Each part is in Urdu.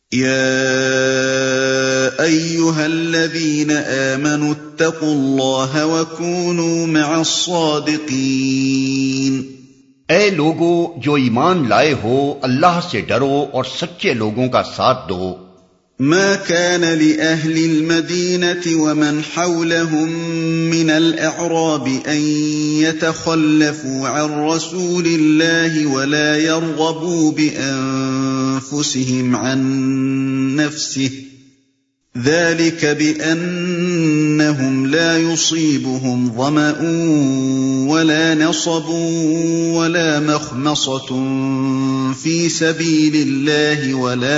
يا أيها الذين آمنوا اتقوا الله وكونوا مع الصادقين. اے لوگو جو ایمان لائے ہو اللہ سے ڈرو اور سچے لوگوں کا ساتھ دو. ما كان لأهل المدينة ومن حولهم من الأعراب أن يتخلفوا عن رسول الله ولا يرغبوا بأنفسهم عن نفسه ذلك بأنهم لا يصيبهم ظمأ ولا نصب ولا مخمصة في سبيل الله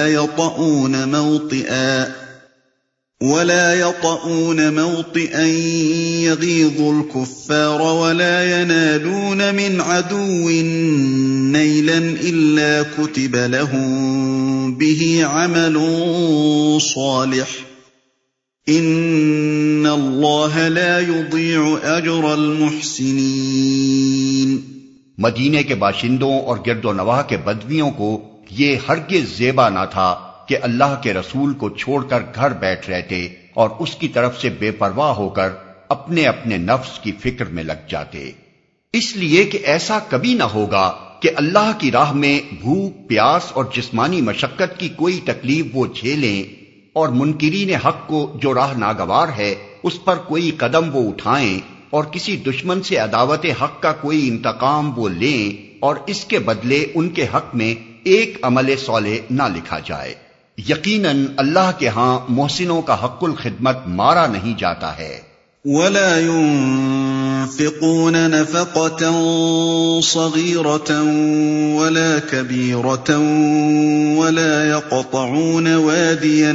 ولا يطؤون موطئا يغيظ الكفار ولا ينالون من عدو نيلا إلا كتب لهم به عمل صالح ان اللہ لا يضيع اجر المحسنین. مدینے کے باشندوں اور گرد و نواح کے بدویوں کو یہ ہرگز زیبا نہ تھا کہ اللہ کے رسول کو چھوڑ کر گھر بیٹھ رہتے اور اس کی طرف سے بے پرواہ ہو کر اپنے اپنے نفس کی فکر میں لگ جاتے، اس لیے کہ ایسا کبھی نہ ہوگا کہ اللہ کی راہ میں بھوک، پیاس اور جسمانی مشقت کی کوئی تکلیف وہ جھیلیں اور منکرین حق کو جو راہ ناگوار ہے اس پر کوئی قدم وہ اٹھائیں اور کسی دشمن سے عداوت حق کا کوئی انتقام وہ لیں اور اس کے بدلے ان کے حق میں ایک عمل صالح نہ لکھا جائے. یقیناً اللہ کے ہاں محسنوں کا حق الخدمت مارا نہیں جاتا ہے. ولا ينفقون نفقة صغيرة ولا كبيرة ولا يقطعون واديا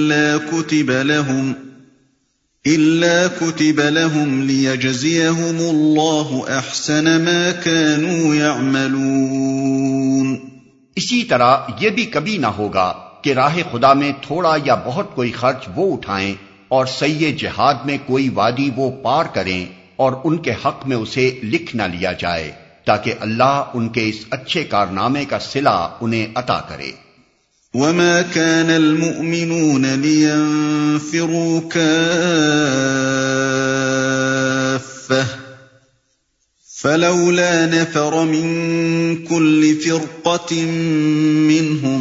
إلا كتب لهم ليجزيهم الله أحسن ما كانوا يعملون. اسی طرح یہ بھی کبھی نہ ہوگا کہ راہ خدا میں تھوڑا یا بہت کوئی خرچ وہ اٹھائیں اور سعی جہاد میں کوئی وادی وہ پار کریں اور ان کے حق میں اسے لکھ نہ لیا جائے تاکہ اللہ ان کے اس اچھے کارنامے کا صلہ انہیں عطا کرے. وما كان المؤمنون لينفروا كافة فلولا نفر من كل فرقة منهم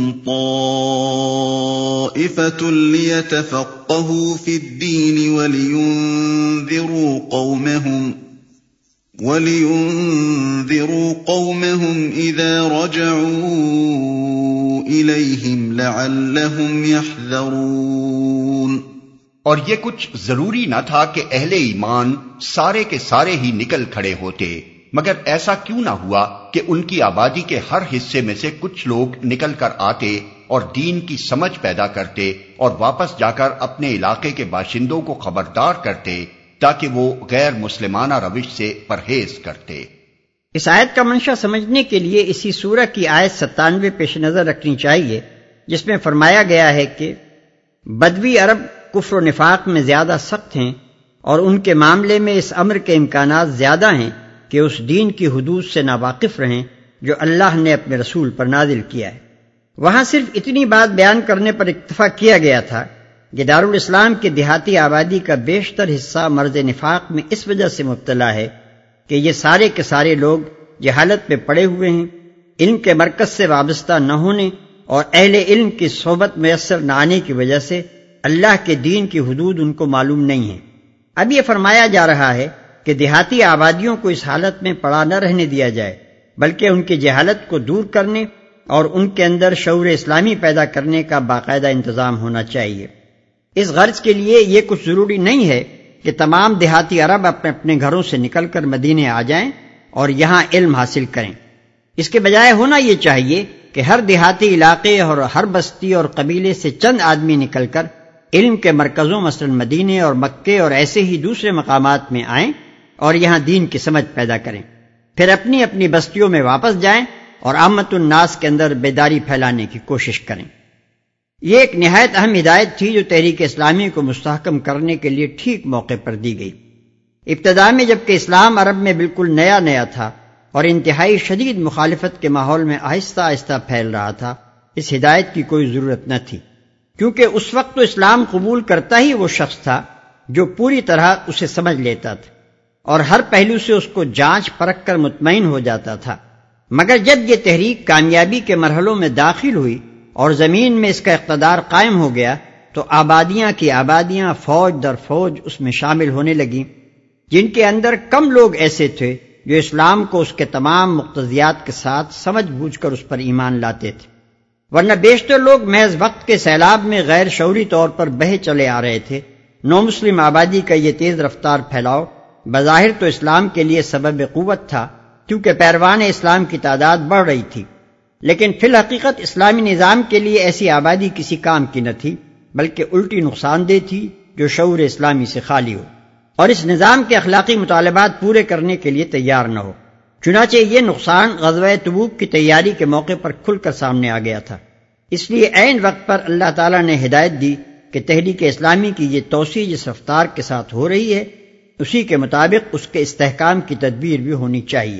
طائفة ليتفقهوا في الدين ولينذروا قومهم إذا رجعوا إليهم لعلهم يحذرون. اور یہ کچھ ضروری نہ تھا کہ اہل ایمان سارے کے سارے ہی نکل کھڑے ہوتے، مگر ایسا کیوں نہ ہوا کہ ان کی آبادی کے ہر حصے میں سے کچھ لوگ نکل کر آتے اور دین کی سمجھ پیدا کرتے اور واپس جا کر اپنے علاقے کے باشندوں کو خبردار کرتے تاکہ وہ غیر مسلمانہ روش سے پرہیز کرتے. اس آیت کا منشا سمجھنے کے لیے اسی سورہ کی آیت 97 پیش نظر رکھنی چاہیے، جس میں فرمایا گیا ہے کہ بدوی عرب کفر و نفاق میں زیادہ سخت ہیں اور ان کے معاملے میں اس امر کے امکانات زیادہ ہیں کہ اس دین کی حدود سے ناواقف رہیں جو اللہ نے اپنے رسول پر نازل کیا ہے. وہاں صرف اتنی بات بیان کرنے پر اکتفا کیا گیا تھا کہ دارالاسلام کی دیہاتی آبادی کا بیشتر حصہ مرض نفاق میں اس وجہ سے مبتلا ہے کہ یہ سارے کے سارے لوگ جہالت پہ پڑے ہوئے ہیں، علم کے مرکز سے وابستہ نہ ہونے اور اہل علم کی صحبت میسر نہ آنے کی وجہ سے اللہ کے دین کی حدود ان کو معلوم نہیں ہیں. اب یہ فرمایا جا رہا ہے کہ دیہاتی آبادیوں کو اس حالت میں پڑا نہ رہنے دیا جائے، بلکہ ان کی جہالت کو دور کرنے اور ان کے اندر شعور اسلامی پیدا کرنے کا باقاعدہ انتظام ہونا چاہیے. اس غرض کے لیے یہ کچھ ضروری نہیں ہے کہ تمام دیہاتی عرب اپنے اپنے گھروں سے نکل کر مدینے آ جائیں اور یہاں علم حاصل کریں. اس کے بجائے ہونا یہ چاہیے کہ ہر دیہاتی علاقے اور ہر بستی اور قبیلے سے چند آدمی نکل کر علم کے مرکزوں مثلا مدینے اور مکے اور ایسے ہی دوسرے مقامات میں آئیں اور یہاں دین کی سمجھ پیدا کریں، پھر اپنی اپنی بستیوں میں واپس جائیں اور عامت الناس کے اندر بیداری پھیلانے کی کوشش کریں. یہ ایک نہایت اہم ہدایت تھی جو تحریک اسلامی کو مستحکم کرنے کے لیے ٹھیک موقع پر دی گئی. ابتدا میں جبکہ اسلام عرب میں بالکل نیا تھا اور انتہائی شدید مخالفت کے ماحول میں آہستہ آہستہ پھیل رہا تھا، اس ہدایت کی کوئی ضرورت نہ تھی، کیونکہ اس وقت تو اسلام قبول کرتا ہی وہ شخص تھا جو پوری طرح اسے سمجھ لیتا تھا اور ہر پہلو سے اس کو جانچ پرکھ کر مطمئن ہو جاتا تھا، مگر جب یہ تحریک کامیابی کے مرحلوں میں داخل ہوئی اور زمین میں اس کا اقتدار قائم ہو گیا تو آبادیاں کی آبادیاں فوج در فوج اس میں شامل ہونے لگیں، جن کے اندر کم لوگ ایسے تھے جو اسلام کو اس کے تمام مقتضیات کے ساتھ سمجھ بوجھ کر اس پر ایمان لاتے تھے، ورنہ بیشتر لوگ محض وقت کے سیلاب میں غیر شعوری طور پر بہے چلے آ رہے تھے۔ نو مسلم آبادی کا یہ تیز رفتار پھیلاؤ بظاہر تو اسلام کے لیے سبب قوت تھا، کیونکہ پیروان اسلام کی تعداد بڑھ رہی تھی، لیکن فی الحقیقت اسلامی نظام کے لیے ایسی آبادی کسی کام کی نہ تھی، بلکہ الٹی نقصان دہ تھی جو شعور اسلامی سے خالی ہو اور اس نظام کے اخلاقی مطالبات پورے کرنے کے لیے تیار نہ ہو۔ چنانچہ یہ نقصان غزوہ تبوک کی تیاری کے موقع پر کھل کر سامنے آ گیا تھا، اس لیے عین وقت پر اللہ تعالیٰ نے ہدایت دی کہ تحریک اسلامی کی یہ توسیع جس رفتار کے ساتھ ہو رہی ہے اسی کے مطابق اس کے استحکام کی تدبیر بھی ہونی چاہیے،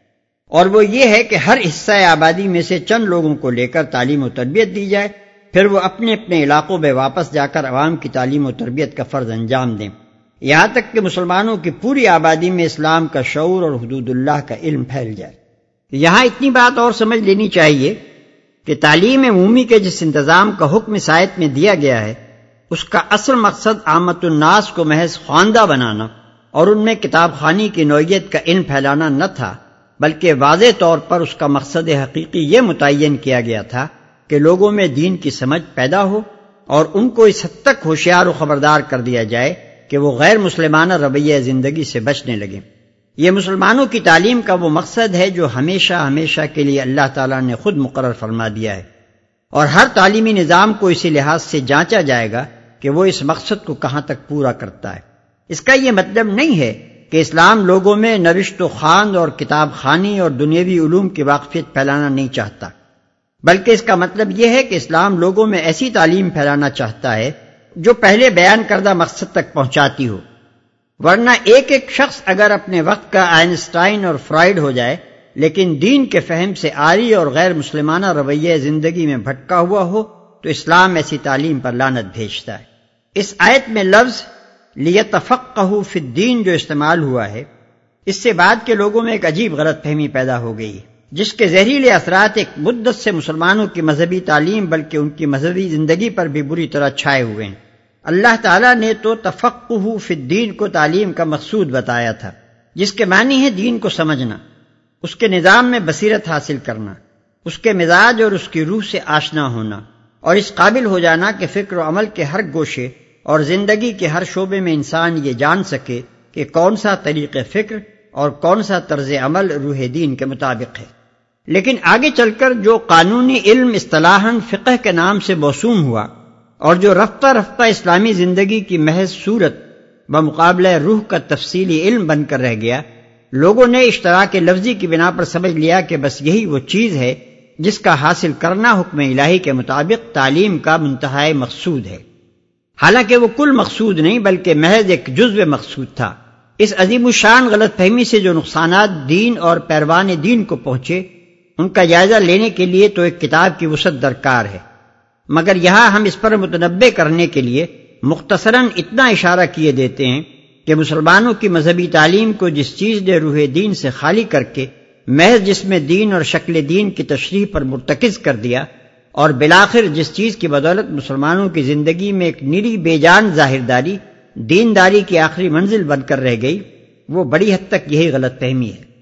اور وہ یہ ہے کہ ہر حصہ آبادی میں سے چند لوگوں کو لے کر تعلیم و تربیت دی جائے، پھر وہ اپنے اپنے علاقوں میں واپس جا کر عوام کی تعلیم و تربیت کا فرض انجام دیں، یہاں تک کہ مسلمانوں کی پوری آبادی میں اسلام کا شعور اور حدود اللہ کا علم پھیل جائے۔ یہاں اتنی بات اور سمجھ لینی چاہیے کہ تعلیم عمومی کے جس انتظام کا حکم اس آیت میں دیا گیا ہے اس کا اصل مقصد عامت الناس کو محض خواندہ بنانا اور ان میں کتاب خوانی کی نوعیت کا علم پھیلانا نہ تھا، بلکہ واضح طور پر اس کا مقصد حقیقی یہ متعین کیا گیا تھا کہ لوگوں میں دین کی سمجھ پیدا ہو اور ان کو اس حد تک ہوشیار و خبردار کر دیا جائے کہ وہ غیر مسلمانہ رویہ زندگی سے بچنے لگیں۔ یہ مسلمانوں کی تعلیم کا وہ مقصد ہے جو ہمیشہ ہمیشہ کے لیے اللہ تعالیٰ نے خود مقرر فرما دیا ہے، اور ہر تعلیمی نظام کو اسی لحاظ سے جانچا جائے گا کہ وہ اس مقصد کو کہاں تک پورا کرتا ہے۔ اس کا یہ مطلب نہیں ہے کہ اسلام لوگوں میں نوشت و خواند اور کتاب خوانی اور دنیاوی علوم کی واقفیت پھیلانا نہیں چاہتا، بلکہ اس کا مطلب یہ ہے کہ اسلام لوگوں میں ایسی تعلیم پھیلانا چاہتا ہے جو پہلے بیان کردہ مقصد تک پہنچاتی ہو، ورنہ ایک ایک شخص اگر اپنے وقت کا آئنسٹائن اور فرائیڈ ہو جائے لیکن دین کے فہم سے عاری اور غیر مسلمانہ رویہ زندگی میں بھٹکا ہوا ہو تو اسلام ایسی تعلیم پر لعنت بھیجتا ہے۔ اس آیت میں لفظ لِيَتَفَقَّهُوا فِي الدِّينِ جو استعمال ہوا ہے، اس سے بعد کے لوگوں میں ایک عجیب غلط فہمی پیدا ہو گئی جس کے زہریلے اثرات ایک مدت سے مسلمانوں کی مذہبی تعلیم بلکہ ان کی مذہبی زندگی پر بھی بری طرح چھائے ہوئے ہیں۔ اللہ تعالیٰ نے تو تفقہ فی الدین کو تعلیم کا مقصود بتایا تھا، جس کے معنی ہے دین کو سمجھنا، اس کے نظام میں بصیرت حاصل کرنا، اس کے مزاج اور اس کی روح سے آشنا ہونا، اور اس قابل ہو جانا کہ فکر و عمل کے ہر گوشے اور زندگی کے ہر شعبے میں انسان یہ جان سکے کہ کون سا طریق فکر اور کون سا طرز عمل روح دین کے مطابق ہے۔ لیکن آگے چل کر جو قانونی علم اصطلاحاً فقہ کے نام سے موسوم ہوا اور جو رفتہ رفتہ اسلامی زندگی کی محض صورت بمقابلہ روح کا تفصیلی علم بن کر رہ گیا، لوگوں نے اشتراک لفظی کی بنا پر سمجھ لیا کہ بس یہی وہ چیز ہے جس کا حاصل کرنا حکم الہی کے مطابق تعلیم کا منتہائی مقصود ہے، حالانکہ وہ کل مقصود نہیں بلکہ محض ایک جزو مقصود تھا۔ اس عظیم الشان غلط فہمی سے جو نقصانات دین اور پیروان دین کو پہنچے ان کا جائزہ لینے کے لیے تو ایک کتاب کی وسعت درکار ہے، مگر یہاں ہم اس پر متنبہ کرنے کے لیے مختصراً اتنا اشارہ کیے دیتے ہیں کہ مسلمانوں کی مذہبی تعلیم کو جس چیز نے روح دین سے خالی کر کے محض جسم دین اور شکل دین کی تشریح پر مرتکز کر دیا، اور بالآخر جس چیز کی بدولت مسلمانوں کی زندگی میں ایک نری بے جان ظاہرداری دینداری کی آخری منزل بن کر رہ گئی، وہ بڑی حد تک یہی غلط فہمی ہے۔